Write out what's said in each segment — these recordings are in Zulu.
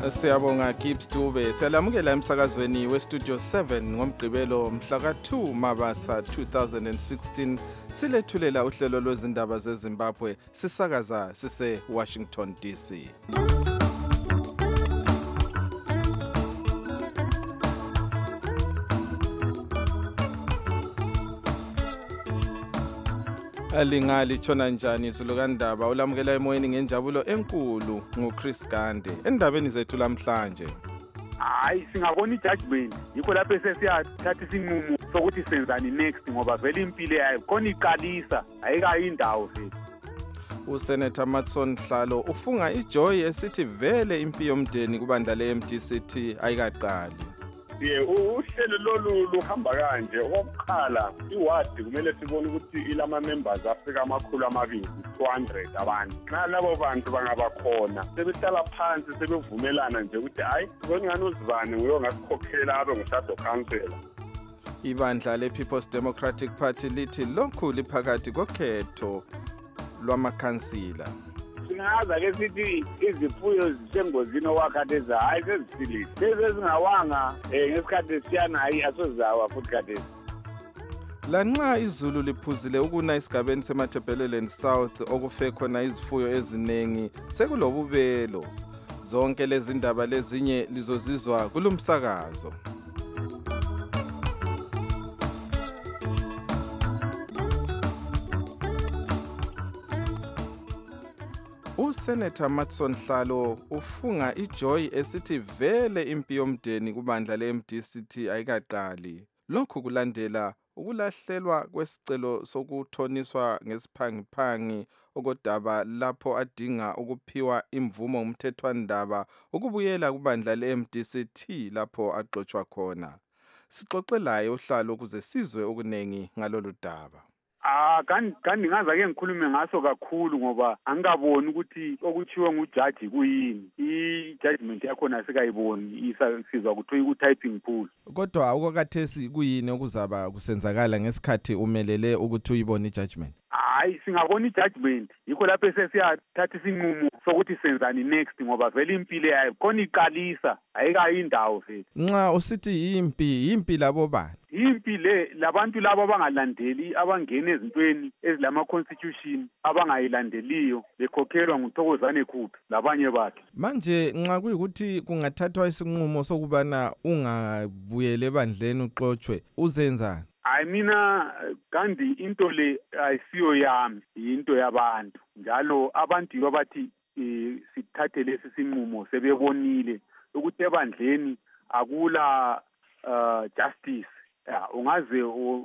Siyabonga Gibbs Dube. Siyalamukela emsakazweni weStudio 7 ngomgqibelo mhla ka2 Mabasa 2016. Silethulela uhlelo lwezindaba zeZimbabwe sisakaza sise Washington DC. Alingali tshona njani izulukandaba ulamukela emoyeni ngenjabulo enkulu nguChris Gande. Endabeni zethu lamhlanje. Hayi singabona ijudgment yikho lapho sesiyathatha isinqumo sokuthi senzani next ngoba vele impilo yayo khona iqalisa ayikayo indawo futhi. USenator Matson Hlalo ufunga ijoy esithi vele impi yomndeni kubandla leMDCT ayikaqali. Uhlelo lolu luhamba kanje. Okokuqala iwadi kumele sibone ukuthi ilama members afika amakhulu amabili 200 abantu. Nxa labo bantu bangaba khona sebehlala phansi sebevumelana nje ukuthi hayi ngongani uzibane nguyo ngasikhokhela abe ngusado councillor. Ibandla lePeople's Democratic Party lithi lokhu liphakathi kokhetho lwamakhansila. Singaza ke sithi izifuyo zisengozini owakhatheza hayi sezisilile sezingawanga ngesikhathi siyana hayi asozawa futhi khathesi. Lanxa izulu liphuzile ukuna esigabeni seMatabeleland South okufe khona izifuyo ezinengi sekulobubelo. Zonke lezi ndaba lezinye lizozizwa kulumsakazo. USenator Matson Hlalo ufunga ijoy esithi vele impi yomndeni kubandla leMDCT ayikaqali. Lokhu kulandela ukulahlelwa kwesicelo sokuthoniswa ngesiphangiphangi okodaba lapho adinga ukuphiwa imvumo umthethwandaba ukubuyela kubandla leMDCT lapho axoxwa khona. Sixoxelayo uhlalo ukuze sizwe okunengi ngalolu daba. Kanti ngaza ke ngikhulume ngaso kakhulu ngoba angikaboni ukuthi okuchiwe ngujudge kuyini. I-judgment yakho nasikayiboni isizwa ukuthi uyi-typing pool. Kodwa awukakathesi kuyini okuzaba kusenzakala ngesikhathi umelele ukuthi uyibone i-judgment. Hayi singabona i-judgment yikho lapho sesiyathatha isinqumo sokuthi senzani next ngoba vele impilo yayo khona iqalisa ayikayo indawo futhi. Nxa usithi impi labo bani? Impi labantu labo abangalandeli abangena ezintweni ezilama constitution abangayilandeliyo bekhokhelwa nguThokozane Khuphi labanye bakhe. Manje nxa kuyikuthi kungathathwa isinqumo sokubana ungabuyele ebandleni uxoxwe uzenzani? Hayi mina kandi into le ayisiyo yami into yabantu njalo abantu babathi sithathe lesi sinqumo sebebonile ukuthi ebandleni akula justice. Ungaze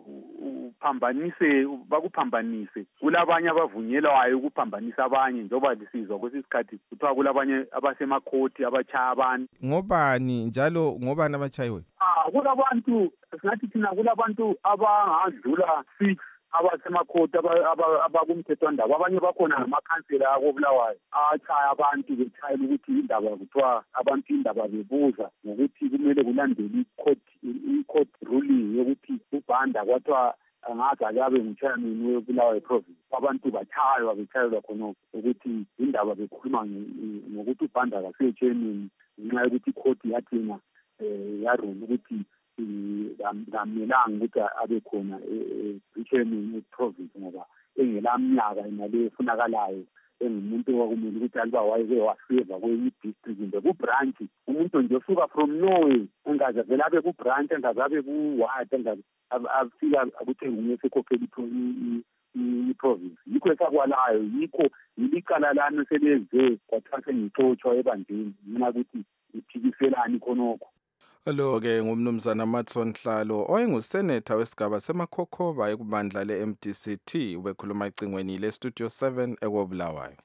uphambanise bakuphambanise kulabanye abavunyelwayo ukuphambanisa abanye njengoba lisizwa kwesisikhathi kuthiwa kulabanye abasemakhoti abachaya abantu. Ngobani njalo ngobani abachayiwe? Kulabantu singathi thina kulabantu abangadlula 6 abasemakhoti abakumthethwandaba abanye bakhona namakhansela akobulawayo achaya abantu bechayela ukuthi indaba kuthiwa abantu indaba bebuza ngokuthi kumele kulandele i-court ruling yokuthi uBhanda kwathiwa angaze akabe nguchairman weBulawayo province. Abantu bechayelwa khona ukuthi indaba bekhuluma ngokuthi uBhanda akasiyo chairman ngenxa yokuthi i-court yathina yarule ukuthi ngamelanga ukuthi abe khona chairman weprovince ngoba engelaminyaka imali efunakalayo engumuntu okumele ukuthi aliba wayeke waseva kwenye district nje kubranch umuntu nje osuka from nowhere engaze vele abe kubranch engaze abe kuward engaze afika ukuthi ngumuntu ekhokhela iprovince. Yikho esakwalayo yikho ilicala lami seleze kwathiwa sengixoxwa ebandleni mina ukuthi iphikiselani khonokho. Lo-ke ngumnumzana Matson Hlalo oyenguseneta wesigaba semakhokhoba ekubandla leMDCT ubekhuluma ecingweni leStudio 7 ekobulawayo.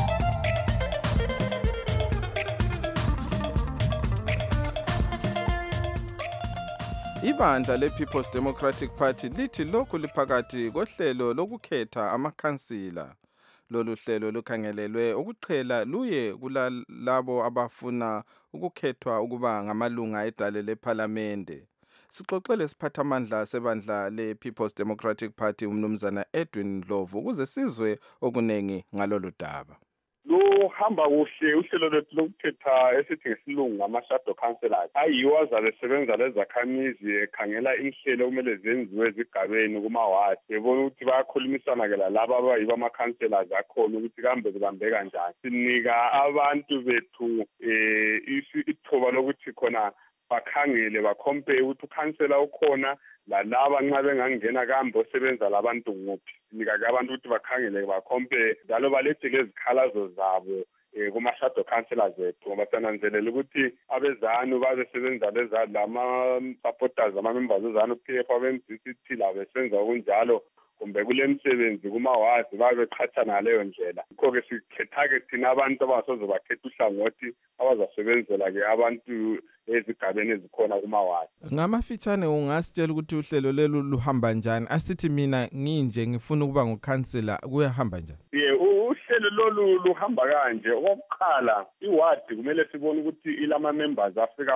Ibandla lePeople's Democratic Party lithi lokhu liphakathi kohlelo lokukhetha amakhansila. Lolu hlelo lukhangelelwe ukuqhela luye kulalabo abafuna ukukhethwa ukuba ngamalunga edale lePhalamende. Sixoxele siphathamandla sebandla lePeople's Democratic Party umnumzana Edwin Ndlovu ukuze sizwe okunengi ngalolu daba. luhamba kuhle uhlelo lwethu lokukhetha esithi ngesilungu ngama-shadow councillors ayiwo azabe esebenza lezakhamizi ekhangela inhlelo okumele zenziwe ezigabeni kumawadi bebona ukuthi bayakhulumisana-ke lalabo abayibo ama-councillors akhona ukuthi kambe kubambe kanjani. Sinika abantu bethu ithuba lokuthi khona bakhangele bakhompare ukuthi ukhansela ukhona lalaba nxa bengangena kambe osebenza labantu nguphi. Sinika-ke abantu ukuthi bakhangele bakhompare njalo balethe lezikhalazo zabo kuma-shadow councillors ethu ngoba siyananzelela ukuthi abezanu babesebenza lama-supporters ama-members ezanu-PF abe-MDCT labo besenza okunjalo kumbe kule msebenzi kumawadi babeqhathana ngaleyo ndlela. Yikho-ke sikhetha-ke thina abantu abangasozobakhetha uhlangothi abazasebenzela-ke abantu ezigabeni ezikhona kumawadi. Ngamafitshane ungasitshela ukuthi uhlelo lelu luhamba njani? Asithi mina nginje ngifuna ukuba ngukhansela kuyahamba njani? Uhlelo lolu luhamba kanje. Okokuqala iwadi kumele sibone ukuthi ilama-members afika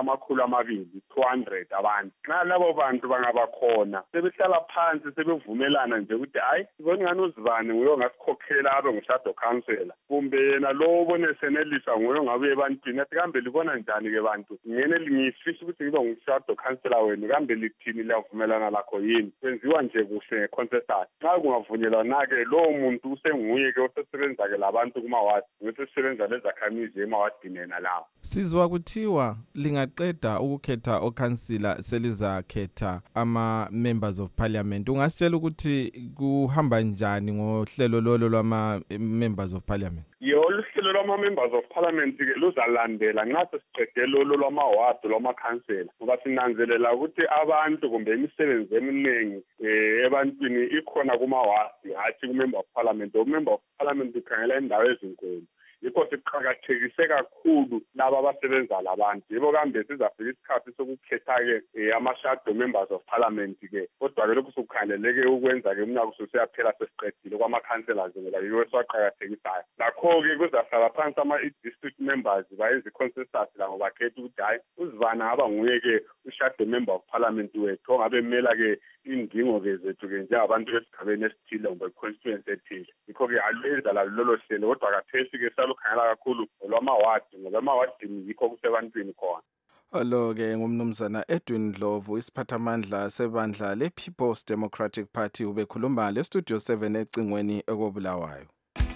200 abantu. Nxa labo bantu bangabakhona sebehlala phansi sebevumelana nje ukuthi hayi sibona ngani uzibane nguye ongasikhokhela abe ngu-shadow councillor kumbe yena lo obone senelisa nguye ongabuye ebantwini athi kambe libona njani-ke bantu ngene ngifisa ukuthi ngibe ngu-shadow councillor wenu kambe lithini liyavumelana lakho yini. Kwenziwa nje kuhle nge-consensus. Nxa kungavunyelwana-ke lowo muntu usenguye-ke osesebenza-ke labantu kumawadi ngesisebenza lezakhamizi emawadini yena lawo. Sizwa kuthiwa lingaqeda ukukhetha okhansila selizakhetha ama-members of parliament. Ungasitshela ukuthi kuhamba njani ngohlelo lolo lwama-members of parliament? Uhlelo lwama-members of parliament-ke luzalandela nxa sesiqede lolo lwamawadi lwamakhansela ngoba sinanzelela ukuthi abantu kumbe imisebenzi eminingi ebantwini ikhona kumawadi hathi ku-member of parliament. U-member of parliament ukhangela indawo ezinkulu. Yikho siqakathekise kakhulu laba abasebenza labantu. Yebo kambe sizafika isikhathi sokukhetha-ke ama-shadow members of parliament-ke kodwa-ke lokhu sokukhangeleke ukwenza-ke umnyaka ususiyaphela sesiqedile kwamakhanselazi ngoba yiwo esiwaqakathekisayo. Lakho-ke kuzahlala phansi i-district members bayenza i-consensus labo bakhetha ukuthi hayi uzibani ngaba nguye-ke u-shadow member of parliament wethu ongabe emela-ke indingo-ke zethu-ke njengabantu besigabeni esithile kumbe i-constituency ethile. Yikho-ke aluyenza lalo hlelo kodwa kathesi-ke salukhangela kakhulu olwamawadi ngoba emawadini yikho kusebantwini khona. Lo-ke ngumnumzana Edwin Ndlovu isiphathamandla sebandla le-People's Democratic Party ubekhuluma le-Studio 7 ecingweni ekobulawayo.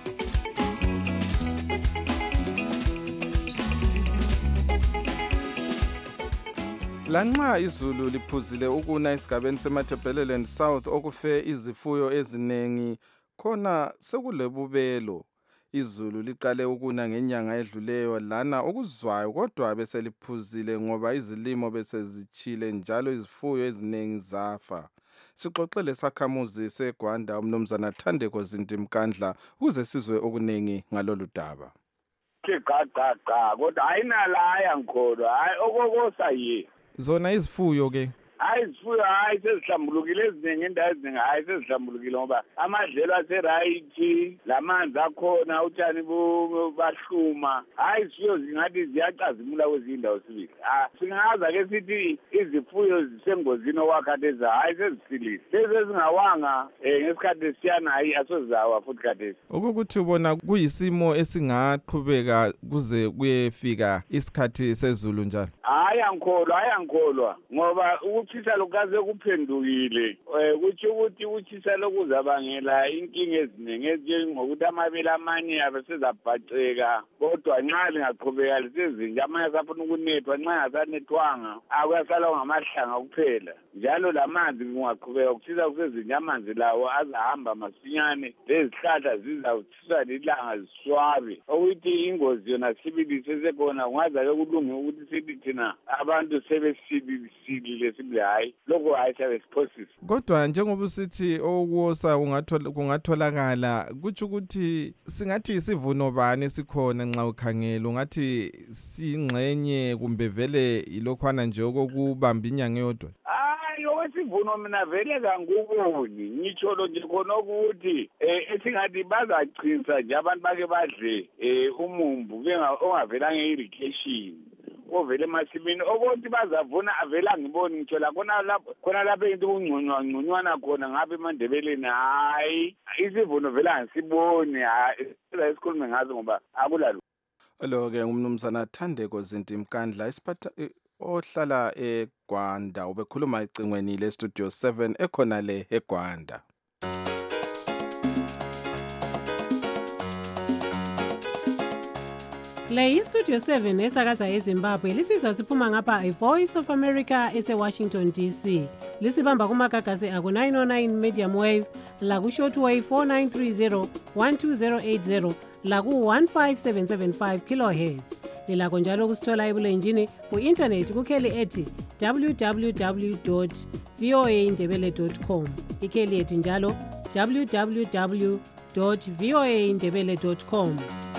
Lanxa izulu liphuzile ukuna esigabeni seMatabeleland South okufe izifuyo eziningi khona sekulebubelo. Izulu liqale ukuna ngenyanga edluleyo lana okuzwayo kodwa bese liphuzile ngoba izilimo bese zichile njalo izifuyo eziningi zafa. Sixoxele sakhamuzi seGwanda umnumzana Thandeko Zindimkandla ukuze sizwe okuningi ngalolu daba. Cha kodwa ayinalaya ngikholwa hayi okokosa yi Zona izifuyo ke izifuyo hayi sezihlambulukile eziningi indawo eziningi hayi sezihlambulukile ngoba amadlelo aserayithi lamanzi akhona utshani bahluma hayi izifuyo zingathi ziyacazimula kwezinye indawo sibili. Singaza-ke sithi izifuyo zisengozini okwakhathesi hayi sezisilile sezingawanga ngesikhathi esiyana hayi asozawa futhi khathesi. Ukuthi ubona kuyisimo esingaqhubeka kuze kuyefika isikhathi sezulu njalo. Hayi angikholwa ngoba ukuthisa lokaze kuphendukile kuthi ukuthi ukuthisa lokuzabangela inkinga eziningi ezinjengokuthi amabele amanye abesezabhaceka kodwa nxa lingaqhubeka lisezinje amanye asafuna ukunethwa nxa engasanethwanga akuyasala ngamahlanga kuphela njalo lamanzi kungaqhubeka ukuthisa kusezinje amanzi lawo azahamba masinyane lezihlahla zizawuthiswa lilanga ziswabe ukuthi ingozi yona sibili sesekhona kungaza-ke kulunge ukuthi sithi thina abantu sebesibilile sibili hayi lokho hayi sabesiphosisa. Kodwa njengoba usithi okuwosa kungatholakala kutsho ukuthi singathi isivuno bani esikhona nxa ukhangela ungathi singxenye kumbe vele ilokhwana nje okubamba inyanga yodwa. Isivuno mina vele kangikuboni ngitsholo nje khona ukuthi esingathi bazachisa nje abantu bake badle umumbu ongavelanga irrigation ovela emasimini okonke bazavuna avela ngiboni ngitsho la khona lapho into kungconywana khona ngabe eMandebeleni hayi isivuno vela ngisiboni hayi esikhulume ngazo ngoba akulalo lo-ke ngumnumzana Thandeko Zinti Mkandla isiphatha ohlala eGwanda ubekhuluma ecingweni leStudio 7 ekhona le eGwanda. Le iStudio 7 esakaza eZimbabwe lisizwa siphuma ngapha iVoice of America eseWashington DC. Lisibamba kumagagasi aku 909 medium wave, laku shortwave 4930 12080, laku 15775 kilohertz. Lilakho njalo kusithola ebulenjini ku-internet kukheli ethi www.voaindebele.com. Ikheli ethi njalo www.voaindebele.com.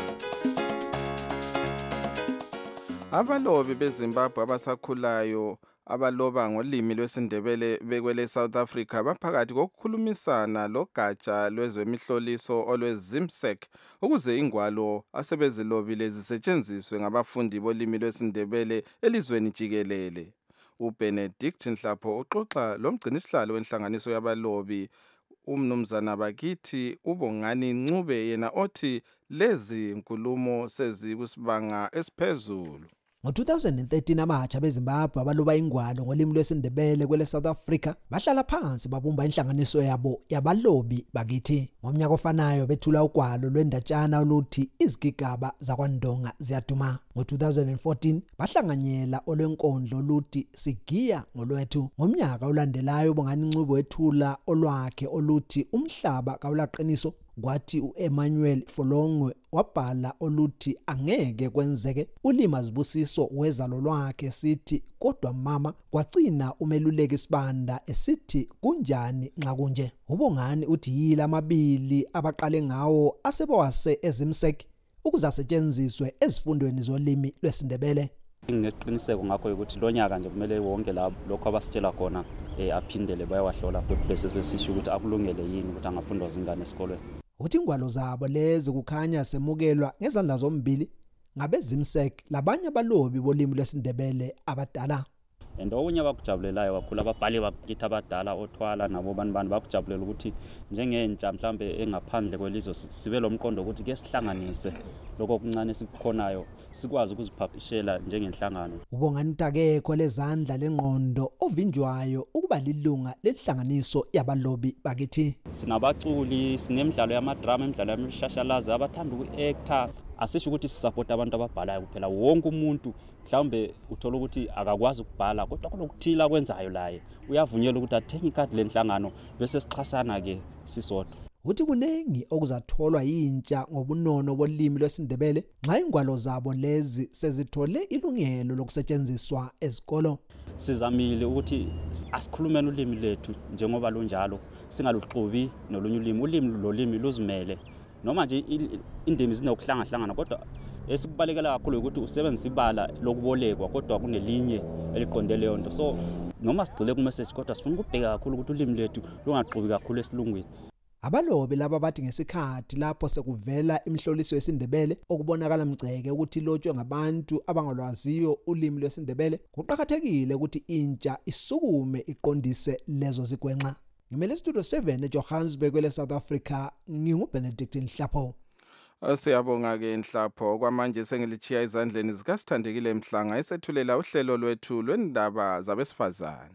Abalobi beZimbabwe abasakhulayo abaloba ngolimi lwesiNdebele bekwele South Africa baphakathi kokukhulumisana logatsha lwezemihloliso olweZimsek ukuze ingwalo asebezilobile zisetshenziswe ngabafundi bolimi lwesiNdebele elizweni jikelele. uBenedict Nhlapho uxoxa lomgcinisihlalo wenhlanganiso yabalobi umnumzana Bakithi uBongani Ncube yena othi lezi nkulumo sezikusibanga esiphezulu. Ngo-2013 abatsha beZimbabwe abaloba ingwalo ngolimi lwesiNdebele kwele South Africa bahlala phansi babumba inhlanganiso yabo yabalobi bakithi. Ngomnyaka ofanayo bethula ugwalo lwendatshana oluthi izigigaba zakwaNdonga ziyaduma. Ngo-2014 bahlanganyela olwenkondlo oluthi sigiya ngolwethu. Ngomnyaka olandelayo uBongani Ncube wethula olwakhe oluthi umhlaba kawulaqiniso. Kwathi uEmmanuel Folongwe wabhala oluthi angeke kwenzeke. Ulima Zibusiso wezalo lwakhe sithi kodwa mama kwagcina umeluleki Sibanda esithi kunjani nxa kunje. uBongani uthi yila amabili abaqale ngawo asebawase eZimsek ukuze asetshenziswe ezifundweni zolimi lwesiNdebele. Ngineqiniseko ngakho ukuthi lo nyaka nje kumele wonke lokho abasitshela khona aphindele bayawahlola bese besisho ukuthi akulungele yini ukuthi angafundwa zingane esikolweni. Uthi ingwalo zabo lezi kukhanya semukelwa ngezandla zombili ngabeZimsek labanye abalobi bolimi lwesiNdebele abadala. Okunye abakujabulelayo kakhulu ababhali bakithi abadala othwala nabo bani bakujabulela ukuthi njengentsha mhlambe engaphandle kwelizwe sibe lomqondo ukuthi ke sihlanganise lokho okuncane sikhonayo sikwazi ukuziphaphishela njengenhlangano. uBongani utakekho lezandla lengqondo ovinjwayo ukuba lilunga lenhlanganiso yabalobi bakithi. Sinabaculi, sinemidlalo yamadrama, imidlalo yamashashalazi abathanda uku-actor. Asisho ukuthi sisupport abantu ababhalayo kuphela, wonke umuntu mhlawumbe uthola ukuthi akakwazi ukubhala kodwa kunokuthila kwenzayo laye uyavunyelwa ukuthi athenge ikhadi lenhlangano bese sixhasana ke sisodwa. Uthi kunengi okuzatholwa yintsha ngobunono bolimi lwesiNdebele nxa ingwalo zabo lezi sezithole ilungelo lokusetshenziswa ezikolo. Sizamile ukuthi asikhulumeni ulimi lethu njengoba lunjalo singaluxubi nolunye ulimi luzimele. Noma nje indimi zinokuhlangana kodwa esikubalekela kakhulu ukuthi usebenzise ibala lokubolekwa kodwa kunelinye eliqonde leyo nto. So noma sigcile ku message kodwa sifuna ukubheka kakhulu ukuthi ulimi lethu lungaxubi kakhulu esilungwini. Abalobi laba bathi ngesikhathi lapho sekuvela imihloliso yesiNdebele okubonakala mgceke ukuthi lotshwe ngabantu abangalwaziyo ulimi lwesiNdebele, kuqhakathekile ukuthi intsha isukume iqondise lezo zigwenxa. Ngimele Studio 7 eJohannesburg kwele South Africa, nginguBenedict Nhlapho. Siyabonga ke Nhlapho, kwamanje sengilichiya izandleni zikaSithandekile Mhlanga esethulela uhlelo lwethu lwendaba zabesifazane.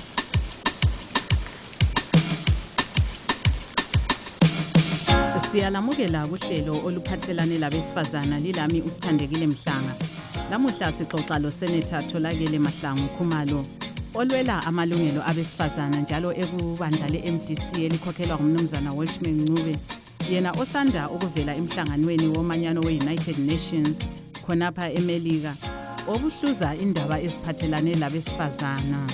Siyalamukela kuhlelo oluphathelane labesifazana lilami uSithandekile Mhlanga. Lamuhla sixoxa loSenator Tholakele Mahlangu Khumalo olwela amalungelo abesifazana njalo ekubandla leMDC elikhokhelwa ngumnumzana Welshman Ncube, yena osanda ukuvela emhlanganweni womanyano we-United Nations khonapha eMelika obuhluza indaba eziphathelane labesifazana.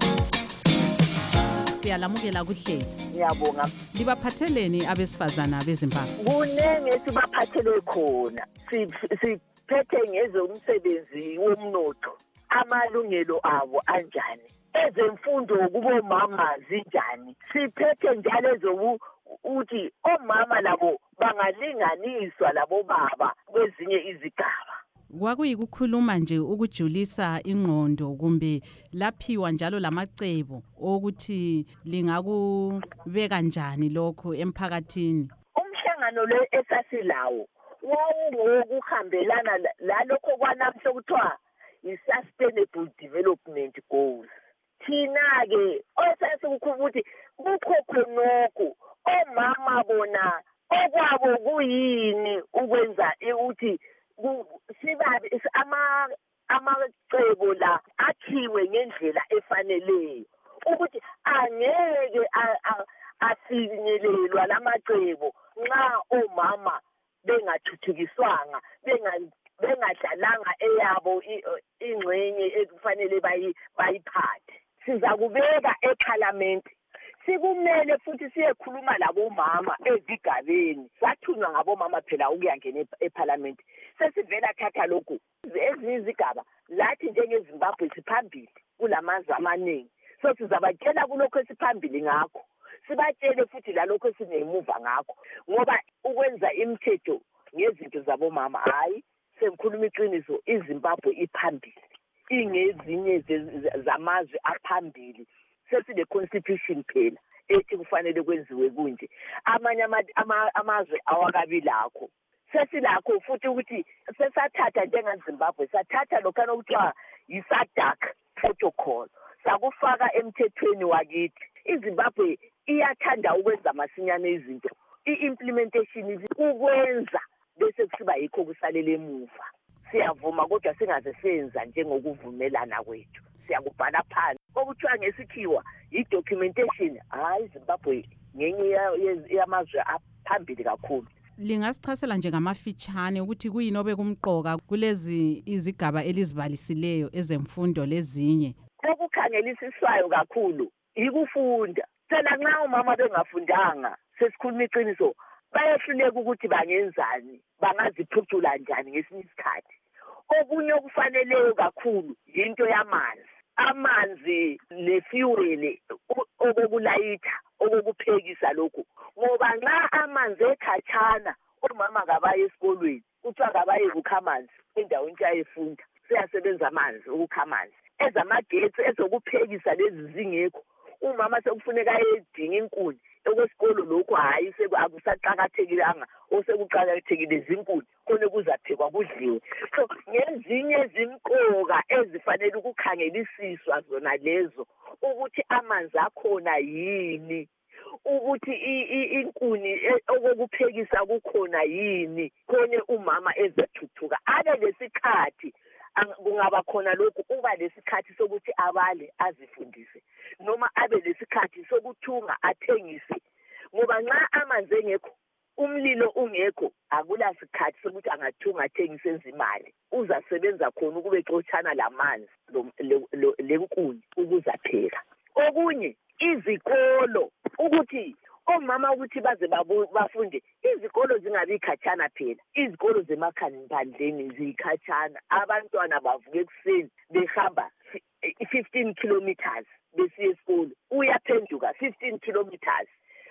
Siyalamukela kuhlelo. Ngiyabonga. Libaphatheleni abesifazana beZimbabwe? Kunenge sibaphathele khona. Siphethe ngezomsebenzi womnotho. Amalungelo abo anjani? Ezemfundo kubomama zinjani? Siphethe njalo uthi omama labo bangalinganiswa labo baba kwezinye izigaba. kwakuyikukhuluma nje ukujulisa ingqondo kumbe laphiwa njalo lamacebo ukuthi lingakubeka njani lokho emphakathini? Umhlangano lo esasilawo wawungokuhambelana lalokho kwanamhla kuthiwa i-Sustainable Development Goals. Thina-ke osasikukhuluma ukuthi kukho khonokho omama bona okwabo kuyini ukwenza ukuthi sibabe amacebo la akhiwe ngendlela efaneleyo ukuthi angeke afinyelelwa lamacebo nxa omama bengathuthukiswanga bengadlalanga eyabo ingxenye ekufanele bayiphathe. Siza kubeka eParliament, sikumele futhi siyekhuluma labomama ezigabeni. Sathunywa ngabomama phela ukuyangena eParliament. Sesivela thatha lokhu ezinye izigaba lathi njengeZimbabwe siphambili kulamazwe amaningi. So sizabatshela kulokho esiphambili ngakho, sibatshele futhi lalokho esinemuva ngakho, ngoba ukwenza imithetho ngezinto zabomama hayi sengikhuluma iqiniso, iZimbabwe iphambili ingezinye zamazwe aphambili. Sesile constitution phela ethi kufanele kwenziwe kunje. Amanye amazwe awakabi lakho. Sesilakho futhi ukuthi sesathatha njengeZimbabwe sathatha lokho okuthiwa yi-SADC protocol sakufaka emthethweni wakithi. iZimbabwe iyathanda ukwenza masinyane izinto, i-implementation ukwenza bese kusiba yikho kusalele emuva. Siyavuma kodwa singaze senza njengokuvumelana kwethu, siyakubhala phansi okuthiwa ngesikhiwa i-documentation. Hayi, iZimbabwe ngenye yamazwe aphambili kakhulu. Lingasichasela nje ngamafitshane ukuthi kuyini obekumqoka kulezi izigaba elizibalisileyo ezemfundo lezinye? Okukhangelisiswayo kakhulu ikufunda. Phela nxa umama bengafundanga, sesikhuluma iqiniso, bayehluleka ukuthi bangenzani, bangaziphucula njani ngesinye isikhathi. Okunye okufaneleyo kakhulu yinto yamanzi. Amanzi lefuel okulayitha okuphekisa lokhu, ngoba nxa amanzi ekhatshana omama kabaye esikolweni, kuthiwa kabaye kukha amanzi endaweni ayefunda, siyasebenza amanzi ukukha amanzi. Ezamagetsi ezokuphekisa lezi zingekho, umama sekufuneka ayedinga inkuni. Okwesikolo lokho hayi akusaqakathekilanga, osekuqakathekile zinkuni khona kuzaphekwa kudliwe. So ngezinye zimqoka ezifanele ukukhangelisiswa zona lezo, ukuthi amanzi akhona yini, ukuthi inkuni okuphekisa kukhona yini, khona umama ezathuthuka abe lesikhathi. Kungaba khona lokhu, uba lesikhathi sokuthi abale azifundise, noma abe lesikhathi sokuthunga athengise, ngoba nxa amanzi engekho, umlilo ungekho, akula sikhathi sokuthi angathunga athengise ezimali. Uzasebenza khona ukube exotshana lamanzi lenkuni ukuzapheka. Okunye izikolo, ukuthi omama ukuthi baze bafunde, izikolo zingabi khatshana phela. Izikolo zemakhandleni zikhatshana, abantwana bavuka ekuseni behamba 15 kilometers besiya esikolo, uyaphenduka 15 kilometers,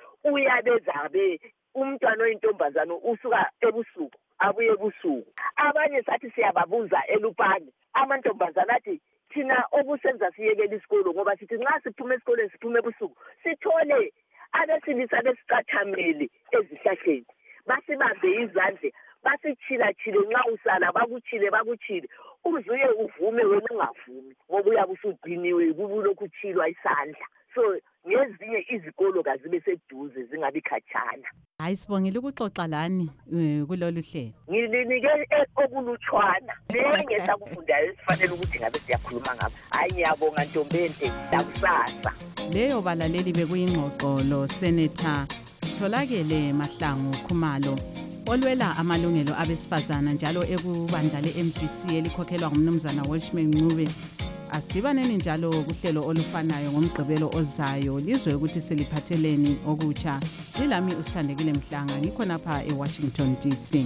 uyabezabe umntwana oyintombazana usuka ebusuku abuye ebusuku. Abanye sathi siyababuza elupane, amantombazana athi thina okusenza siyekela isikolo ngoba sithi nxa siphuma esikoleni siphume ebusuku sithole abesilisa besicathamele ezihlahleni, basibambe izandle, basichilachile, nxa usala bakuchile uzuye uvume wena ungavumi ngoba uyabe usugciniwe kubulokhu uchilwa isandla. So ngezinye izikolo kazibe seduze zingabi khatshana. Hayi, sibongile ukuxoxa lani kulolu hlelo. Ngilinike okulutshwana nengesakufundayo esifanele ukuthi ngabe siyakhuluma ngabo. Hayi, ngiyabonga Ntombente, lakusasa. Leyo balaleli bekuyingxoxo lo Senator Tholakele Mahlangu Khumalo olwela amalungelo abesifazana njalo ekubandla le-MDC elikhokhelwa ngumnumzana Welshman Ncube. Asidibaneni njalo kuhlelo olufanayo ngomgqibelo ozayo lizwe ukuthi siliphatheleni okutsha. Lilami uSithandekile Mhlanga, ngikho napha eWashington DC.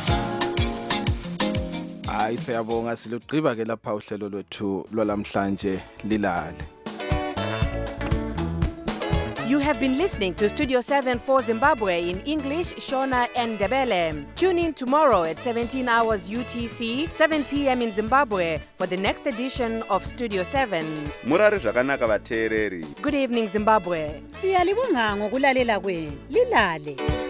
Hayi, siyabonga, silugqiba ke lapha uhlelo lwethu lwalamhlanje lilale. You have been listening to Studio 7 for Zimbabwe in English, Shona and Ndebele. Tune in tomorrow at 17 hours UTC, 7 p.m. in Zimbabwe for the next edition of Studio 7. Murari zvakanaka vateereri. Good evening, Zimbabwe. Siyalibonga ngokulalela kwenu. Lilale.